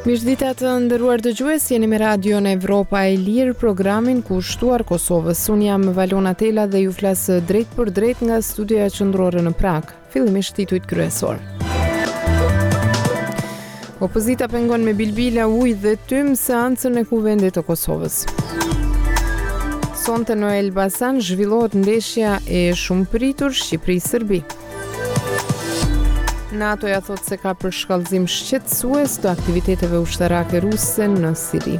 Mirëdita të nderuar dëgjues, jeni me Radion Evropa e Lirë, programin kushtuar Kosovës. Unë jam Valona Tela dhe ju flas drejt për drejt nga studioja qendrore në Prag. Fillimisht titujt kryesor. Opozita pengon me bilbila, ujë dhe tym seancën e Kuvendit të Kosovës. Sonte në Elbasan zhvillohet ndeshja e shumë pritur Shqipëri-Serbi. NATO ja thot se ka përshkallëzim shqetësues të aktiviteteve ushtarake ruse në Siri.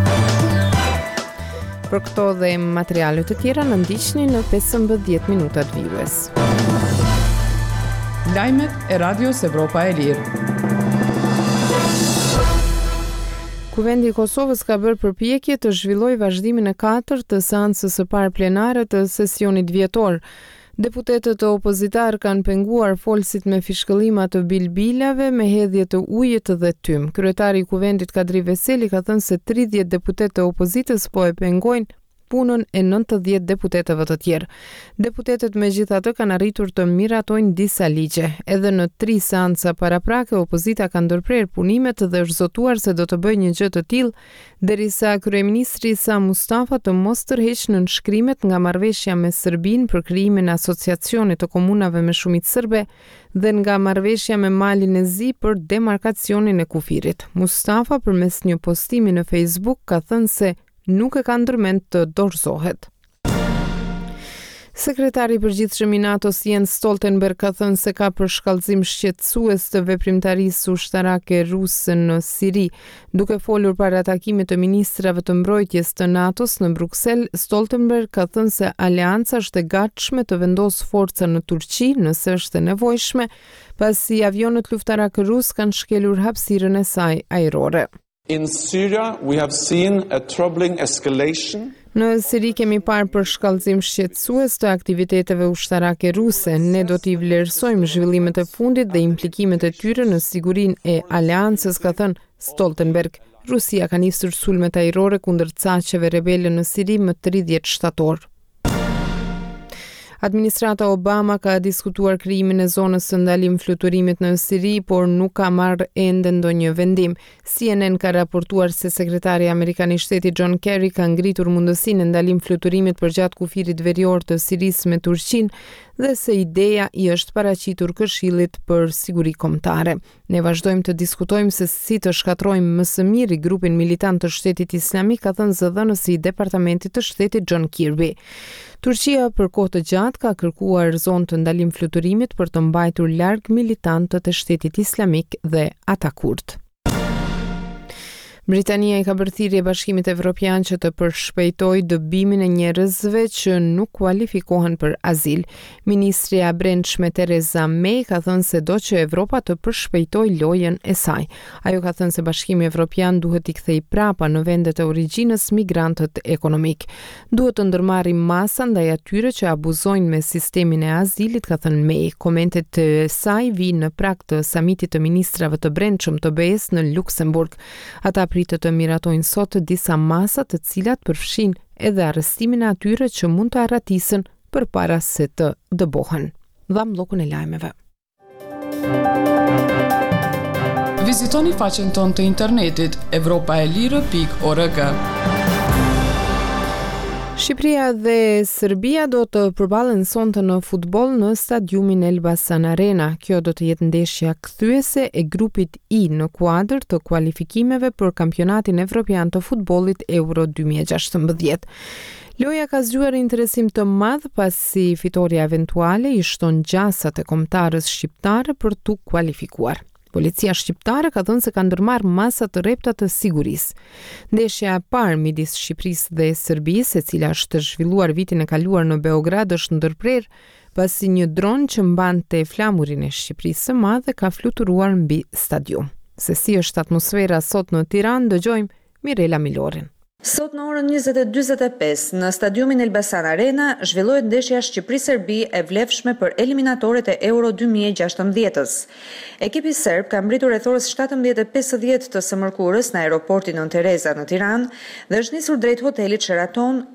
Për këto dhe materiale të tjera në ndiqni në 15 minutat vijues. Lajmet e Radios Evropa e Lirë. Kuvendi i Kosovës ka bërë përpjekje të zhvillojë vazhdimin e 4 të seancës së parë plenare të sesionit vjetor. Deputetët e opozitar kanë penguar folësit me fishkëllima të bilbilave me hedhje të ujit dhe tym. Kryetari i Kuvendit Kadri Veseli ka thënë se 30 deputetë të opozitës po e pengojnë punën e 90 deputetëve të tjerë. Deputetët megjithatë kanë arritur të miratojnë disa ligje. Edhe në 3 seanca paraprake opozita ka ndërprer punimet dhe është zotuar se do të bëjë një gjë të tillë, derisa kryeministri Sa Mustafa të mos tërheqë nënshkrimet nga marrëveshja me Serbinë për krijimin e asociacionit të komunave me shumicë serbe dhe nga marrëveshja me Malin e Zi për demarkacionin e kufirit. Mustafa përmes një postimi në Facebook ka thënë se nuk e ka ndërmend të dorëzohet. Sekretari i përgjithshëm i NATO-s Jens Stoltenberg ka thënë se ka përshkallëzim shqetësues të veprimtarisë ushtarake ruse në Siri. Duke folur para takimit të ministrave të mbrojtjes të NATO-s në Bruksel, Stoltenberg ka thënë se aleanca është e gatshme të vendosë forca në Turqi nëse është e nevojshme, pasi avionët luftarak rus kanë shkelur hapësirën e saj ajrore. In Syria, we have seen a troubling escalation. Në Siri kemi parë përshkallëzim shqetësues të aktiviteteve ushtarake ruse. Ne do t'i vlerësojmë zhvillimet e fundit dhe implikimet e tyre në sigurinë e aleancës, ka thënë Stoltenberg. Rusia ka nisur sulmet ajrore kundër caqeve rebele në Siri më 30 shtator. Administrata Obama ka diskutuar krijimin e zonës së ndalim fluturimit në Siri, por nuk ka marrë ende ndonjë vendim. CNN ka raportuar se sekretari amerikan i shtetit John Kerry ka ngritur mundësinë e ndalim fluturimit përgjatë kufirit verior të Sirisë me Turqinë dhe se ideja i është paraqitur Këshillit për Siguri Kombëtare. Ne vazhdojmë të diskutojmë se si të shkatrojmë më së miri grupin militant të Shtetit Islamik, ka thënë zëdhënësi i Departamentit të Shtetit John Kirby. Turqia për kohë të gjatë ka kërkuar zonë të ndalim fluturimit për të mbajtur larg militantët e Shtetit Islamik dhe ata kurd. Britania i ka bërë thirrje Bashkimit Evropian që të përshpejtojë dëbimin e njerëzve që nuk kualifikohen për azil. Ministri e Brendshme Theresa May ka thënë se do që Evropa të përshpejtojë lojën e saj. Ajo ka thënë se Bashkimi Evropian duhet t'i kthejë prapa në vendet e origjinës migrantët ekonomik. Duhet të ndërmarrë masa ndaj atyre që abuzojnë me sistemin e azilit, ka thënë May. Komentet e saj vijnë në prag të samitit të ministrave të brendshëm të BE-s në Luksemburg. Ata pritet të miratojnë sot disa masa të cilat përfshin edhe arrestimin e atyre që mund të arratisën përpara se të dëbohen. Dham llokun e lajmeve. Vizitoni faqen tonë të internetit evropaelire.org. Shqipëria dhe Serbia do të përballen sonte në futboll në stadiumin Elbasan Arena. Kjo do të jetë ndeshja kthyese e grupit I në kuadër të kualifikimeve për kampionatin evropian të futbollit Euro 2016. Loja ka zgjuar interesim të madh pasi fitoria eventuale i shton gjasat e kombëtarës shqiptare për tu kualifikuar. Policia shqiptare ka thënë se ka ndërmarrë masa të rrepta të sigurisë. Ndeshja e parë midis Shqipërisë dhe Serbisë, e cila është zhvilluar vitin e kaluar në Beograd, është ndërprer pasi një dron që mbante flamurin e Shqipërisë së Madhe ka fluturuar mbi stadium. Se si është atmosfera sot në Tiranë, dëgjojmë Mirela Milorin. Sot në orën 20:45 në stadiumin Elbasan Arena zhvillohet ndeshja Shqipëri-Serbi e vlefshme për eliminatorët e Euro 2016. Ekipi serb ka mbritur rreth orës 17:50 të së mërkurës në aeroportin Nën Tereza në Tiranë dhe është nisur drejt hotelit Sheraton,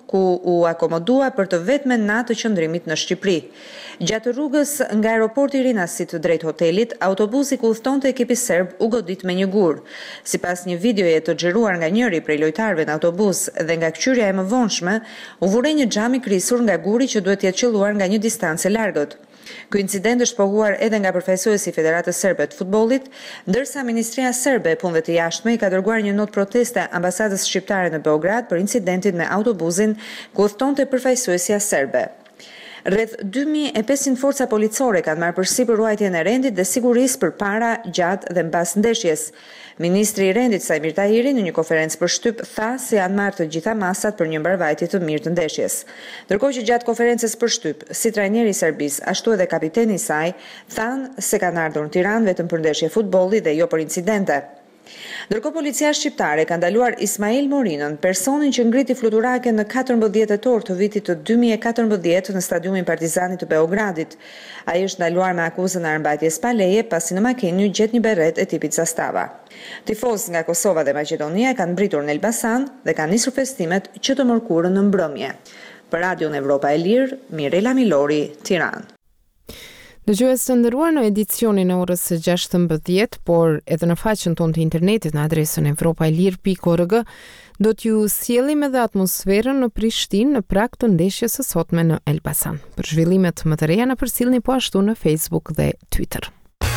ku u akomodua për të vetmen natë të qëndrimit në Shqipëri. Gjatë rrugës nga aeroporti Rinasit drejt hotelit, autobusi ku udhëtonte ekipi serb u godit me një gur. Sipas një videoje të xhiruar nga njëri prej lojtarëve në autobus dhe nga këqyrja e mëvonshme, u vure një xham i krisur nga guri që duhet të jetë qelluar nga një distancë e largët. Ky incident është pohuar edhe nga përfaqësuesi i Federatës Serbe të Futbollit, ndërsa Ministria Serbe e Punëve të Jashtme i ka dërguar një notë proteste ambasadës shqiptare në Beograd për incidentin me autobusin ku udhëtonte përfaqësuesja serbe. Rreth 2500 forca policore kanë marrë përsipër ruajtjen e rendit dhe sigurisë përpara, gjatë dhe mbas ndeshjes. Ministri i rendit Sajmir Tahiri në një konferencë për shtyp tha se janë marrë të gjitha masat për një mbarvajtje të mirë të ndeshjes. Ndërkohë që gjatë konferencës për shtyp, si trajneri i Serbisë, ashtu edhe kapiteni i saj, thanë se kanë ardhur në Tiranë vetëm për ndeshje futbolli dhe jo për incidente. Ndërkohë policia shqiptare ka ndaluar Ismail Morinën, personin që ngriti fluturake në 14 tetor të vitit të 2014 në stadiumin Partizani të Beogradit. Ai është ndaluar me akuzën e armbajtjes pa leje pasi në makinë gjet një berret e tipit zastava. Tifozët nga Kosova dhe Maqedonia kanë mbritur në Elbasan dhe kanë nisur festimet që të mërkurën në mbrëmje. Për Radion Evropa e Lirë, Mirela Milori, Tiranë. Dëgjues të nderuar, në edicionin e orës së 16, por edhe në faqen tonë të internetit në adresën evropaelir.org, do t'ju sjellim edhe atmosferën në Prishtinë në prag të ndeshjes së sotme në Elbasan. Për zhvillimet më të reja na përcjellni po ashtu në Facebook dhe Twitter.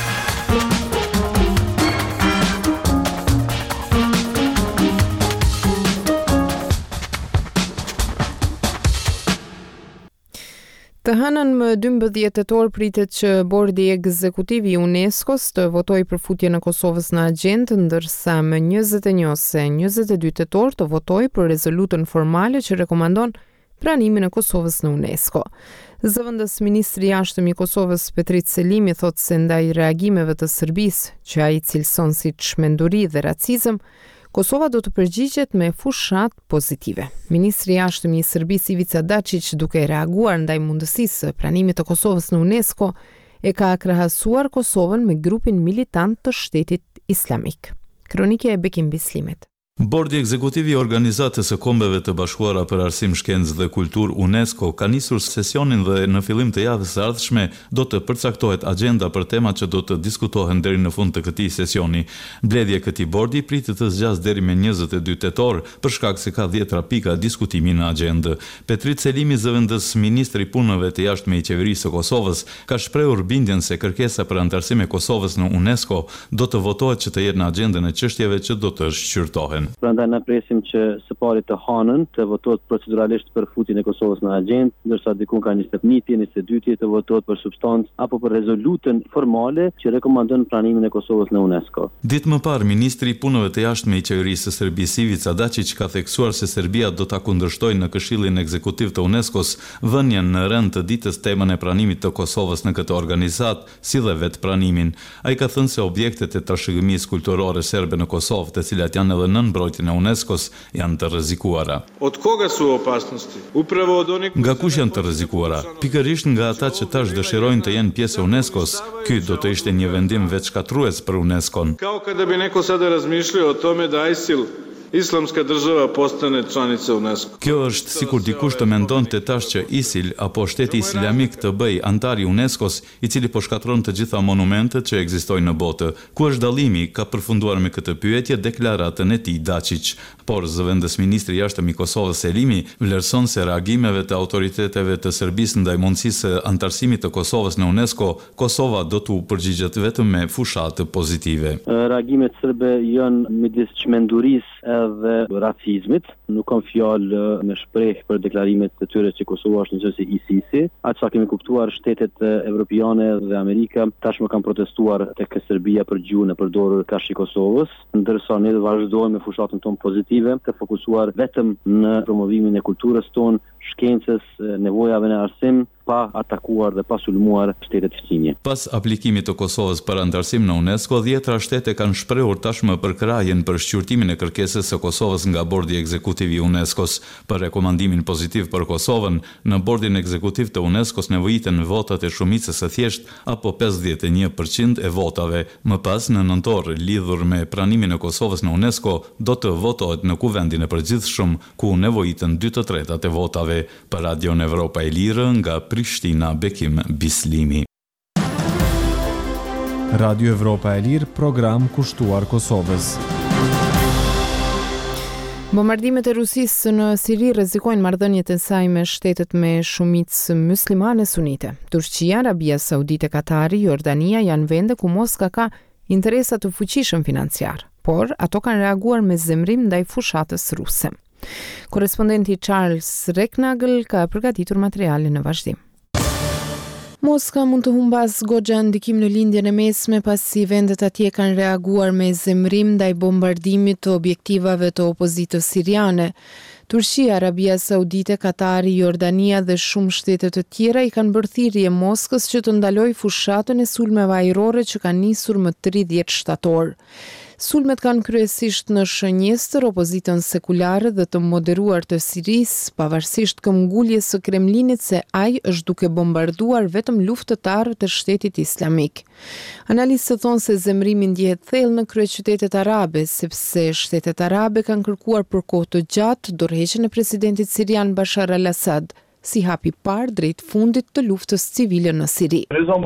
Të hënën më 12 tetor pritet që bordi ekzekutiv i UNESCO-s të votojë për futjen e Kosovës në agjendë, ndërsa më 21 ose 22 tetor të votojë për rezolutën formale që rekomandon pranimin e Kosovës në UNESCO. Zëvendës ministri i jashtëm i Kosovës Petrit Selimi thotë se ndaj reagimeve të Serbisë, që ai cilëson si çmenduri dhe racizëm, Kosova do të përgjigjet me fushat pozitive. Ministri i jashtëm i Serbisë Ivica Dačić, duke reaguar ndaj mundësisë së pranimit të Kosovës në UNESCO, e ka krahasuar Kosovën me grupin militant të Shtetit Islamik. Kronike e Bekim Bislimit. Bordi ekzekutiv i Organizatës së Kombeve të Bashkuara për Arsim, Shkencë dhe Kulturë UNESCO ka nisur sesionin dhe në fillim të javës së ardhshme do të përcaktohet agjenda për temat që do të diskutohen deri në fund të këtij sesioni. Mbledhja e këtij bordi pritet të zgjasë deri me 22 tetor për shkak se ka 10 pika diskutimi në agjendë. Petrit Selimi, zëvendës ministri i punëve të jashtme i qeverisë së Kosovës, ka shprehur bindjen se kërkesa për anëtarësim e Kosovës në UNESCO do të votohet që të jetë në agjendën e çështjeve që do të shqyrtohen. Prandaj na presim që së pari të hënën të votohet proceduralisht për futjen e Kosovës në agjendë, ndërsa diku ka 21, 22 të votohet për substancë apo për rezolutën formale që rekomandon pranimin e Kosovës në UNESCO. Ditë më parë, ministri i punëve të jashtme i qeverisë së Serbisë Ivica Dačić ka theksuar se Serbia do ta kundërshtojë në Këshillin Ekzekutiv të UNESCO-s vënien në rend të ditës temën e pranimit të Kosovës në këtë organizat, si dhe vetë pranimin. Ai ka thënë se objektet e trashëgimisë kulturore serbe në Kosovë, të cilat janë edhe nën mbrojtjen e UNESCO-s, janë të rrezikuara. Od koga su opasnosti? Upravo od onih. Nga kush janë të rrezikuara? Pikërisht nga ata që tash dëshirojnë të jenë pjesë e UNESCO-s. Ky do të ishte një vendim veçkatrues për UNESCO-n. Kao kada bi neko sada razmišljao o tome da ISIL Islamska država postane članica UNESCO. Kjo është sikur dikush të mendonte tash që ISIL apo Shteti Islamik të bëjë antar i UNESCO-s, i cili po shkatron të gjitha monumentet që ekzistojnë në botë. Ku është dallimi? Ka përfunduar me këtë pyetje deklaratën e tij Dačić. Por zëvendës ministri i jashtëm i Kosovës Selimi vlerëson se reagimeve të autoriteteve të Serbisë ndaj mundësisë së antarësimit të Kosovës në UNESCO, Kosova do t'u përgjigjet vetëm me fushatë pozitive. Reagimet serbe janë midis çmendurisë dhe racizmit, nuk kam fjalë me shpreh për deklarimet të tyre që Kosova është njësoj si ISIS-i. Atë sa kemi kuptuar, shtetet evropiane dhe Amerika tashmë kanë protestuar tek Serbia për gjuhën e përdorur kashë Kosovës, ndërsa ne vazhdojmë me fushatën tonë pozitive, të fokusuar vetëm në promovimin e kulturës tonë, shkencës, nevojave në arsim, pa atakuar dhe pa sulmuar shtetet fqinje. Pas aplikimit të Kosovës për antarësim në UNESCO, 10 shtete kanë shprehur tashmë përkrahjen për shqyrtimin e kërkesës së Kosovës nga bordi ekzekutiv i UNESCO-s. Për rekomandimin pozitiv për Kosovën, në bordin ekzekutiv të UNESCO-s nevojiten votat e shumicës së thjesht apo 51% e votave. Më pas, në nëntor, lidhur me pranimin e Kosovës në UNESCO, do të votohet në kuvendin e përgjithshëm, ku nevojiten 2/3 e votave. Për Radion Evropa e Lirë, nga Prishtina, Bekim Bislimi. Radio Evropa e Lirë, program kushtuar Kosovës. Bombardimet e Rusisë në Siri rrezikojnë marrëdhëniet e saj me shtetet me shumicë muslimane sunite. Turqia, Arabia Saudite, Katari, Jordania janë vende ku Moska ka interesa të fuqishëm financiar, por ato kanë reaguar me zemrim ndaj fushatës ruse. Korrespondenti Charles Reknagel ka përgatitur materialin në vazhdim. Moska mund të humbas goxha ndikim në lindjen e mesme pasi vendet atje kanë reaguar me zemrim ndaj bombardimit të objektivave të opozitës siriane. Turqia, Arabia Saudite, Katari, Jordania dhe shumë shtete të tjera i kanë bërë thirrje Moskës që të ndalojë fushatën e sulmeve ajrore që kanë nisur më 30 shtator. Sulmet kanë kryesisht në shënjestër opozitën sekulare dhe të moderuar të Sirisë, pavarësisht këmbguljes së Kremlinit se ai është duke bombarduar vetëm luftëtarët e shtetit islamik. Analistët thonë se zemrimi ndjehet thellë në kryeqytetet arabe, sepse shtetet arabe kanë kërkuar për kohë të gjatë dorëheqjen e presidentit sirian Bashar al-Assad, si hapi parë drejt fundit të luftës civile në Siri.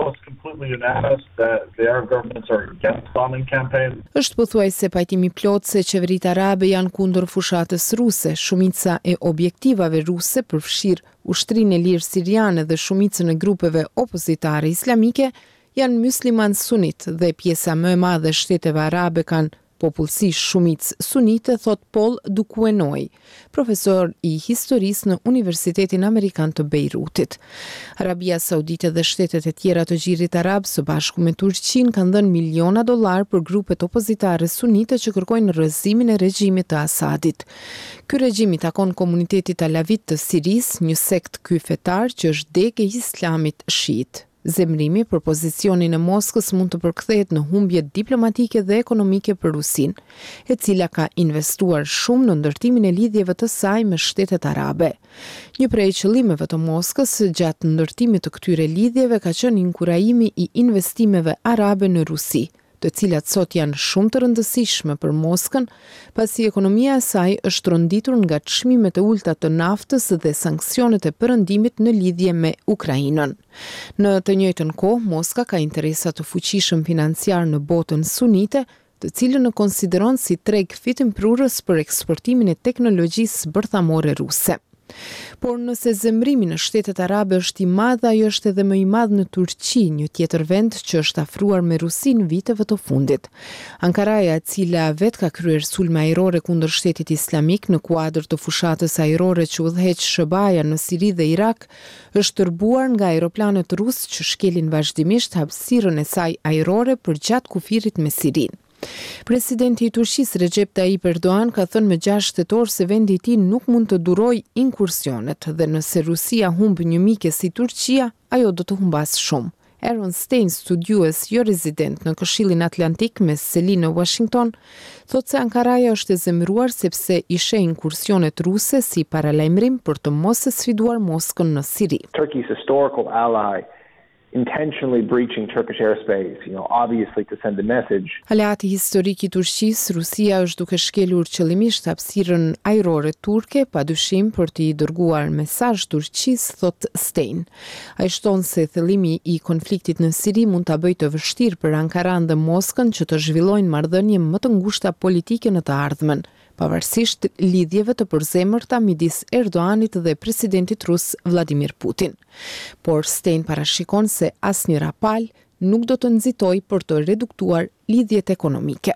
Është pothuajse pajtimi plot se qeveritë arabe janë kundër fushatës ruse. Shumica e objektivave ruse përfshir Ushtrinë e Lirë Siriane dhe shumicën e grupeve opozitare islamike janë musliman sunit dhe pjesa më e madhe e shteteve arabe kanë popullsi shumicë sunite, thot Paul Dukuenoi, profesor i historisë në Universitetin Amerikan të Beirutit. Arabia Saudite dhe shtetet e tjera të Gjirit Arab së bashku me Turqinë kanë dhënë miliona dollar për grupet opozitare sunite që kërkojnë rrëzimin e regjimit të Asadit. Ky regjim i takon komunitetit alavit të Sirisë, një sekt kyfetar që është degë e islamit shiit. Zemrimi për pozicionin e Moskës mund të përkthehet në humbje diplomatike dhe ekonomike për Rusinë, e cila ka investuar shumë në ndërtimin e lidhjeve të saj me shtetet arabe. Një prej qëllimeve të Moskës gjatë ndërtimit të këtyre lidhjeve ka qenë inkurajimi i investimeve arabe në Rusi, të cilat sot janë shumë të rëndësishme për Moskën, pasi ekonomia e saj është rënditur nga çmimet e ulta të naftës dhe sanksionet e perëndimit në lidhje me Ukrainën. Në të njëjtën kohë, Moska ka interesa të fuqishëm financiar në botën sunite, të cilën e konsideron si treg fitimprurës për eksportimin e teknologjisë bërthamore ruse. Por nëse zemrimi në shtetet arabe është i madh, ajo është edhe më i madh në Turqi, një tjetër vend që është afruar me Rusinë viteve të fundit. Ankaraja, e cila vet ka kryer sulme ajrore kundër shtetit islamik në kuadër të fushatës ajrore që udhëheq shëbaja në Siri dhe Irak, është tërbuar nga aeroplanet rus që shkelin vazhdimisht hapësirën e saj ajrore përgjatë kufirit me Sirinë. Presidenti i Turqisë Recep Tayyip Erdogan ka thënë më 6 tetor se vendi i tij nuk mund të durojë inkursionet dhe nëse Rusia humb një mike si Turqia, ajo do të humbas shumë. Aaron Stein, studiues jo rezident në Këshillin Atlantik me seli në Washington, thotë se Ankaraja është e zemëruar sepse i sheh inkursionet ruse si paralajmërim për të mos e sfiduar Moskën në Siri. Turkey's historical ally intentionally breaching Turkish airspace, obviously to send a message. Aleati historik i Turqisë, Rusia është duke shkelur qëllimisht hapësirën ajrore turke, padyshim për t'i dërguar mesazh Turqisë, thot Stein. Ai shton se thellimi i konfliktit në Siri mund ta bëjë të vështirë për Ankaran dhe Moskën që të zhvillojnë marrëdhënie më të ngushta politike në të ardhmen, pavarësisht lidhjeve të përzemërta midis Erdoganit dhe presidentit rus Vladimir Putin. Por Stein parashikon se asnjë rapal nuk do të nxitojë për të reduktuar lidhjet ekonomike.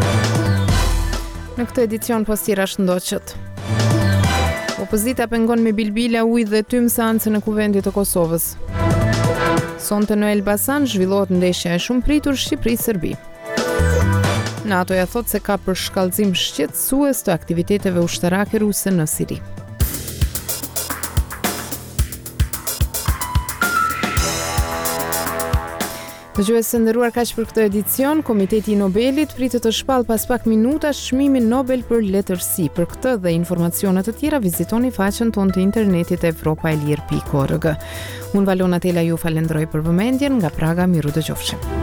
Në këtë edicion postira shëndoqët. Opozita pengon me bilbila, ujë dhe tym seancën e kuvendit të Kosovës. Sonte në Elbasan zhvillohet ndeshja e shumë pritur Shqipëri-Serbi. NATO-ja thot se ka për shkallëzim shqetësues të aktiviteteve ushtarake ruse në Siri. Dëgjues të nderuar, kaq për këtë edicion. Komiteti I Nobelit pritet të shpall pas pak minutash çmimin Nobel për letërsi. Për këtë dhe informacione të tjera vizitoni faqen tonë të internetit evropaelir.org. Unë Valona Tela ju falenderoj për vëmendjen, nga Praga miru dëgjofshim.